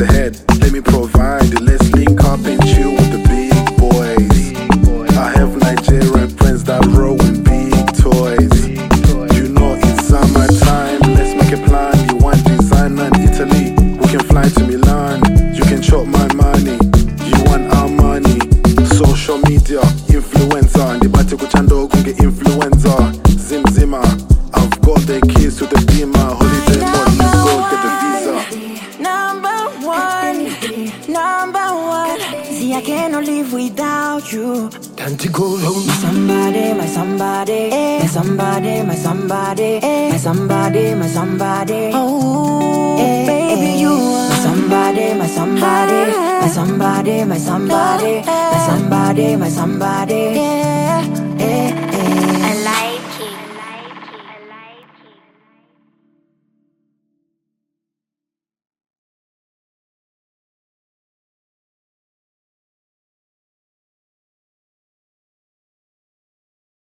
the head, let me provide. Let's link up and chill with the big boys. I have Nigerian friends that roll in big toys. You know it's summertime, let's make a plan. You want designer in Italy, we can fly to Milan. You can chop my money, you want our money. Social media, influencer, ndibate kuchando kunge influencer. Zimzima, I've got the keys to the beamer. Holiday mode, let's go get the visa. Number one. See, I cannot live without you. Time to go home. My somebody, my somebody, my somebody, my somebody, my somebody, my somebody. Oh, baby, you are my somebody, my somebody, my somebody, my somebody, my somebody, my somebody. Yeah.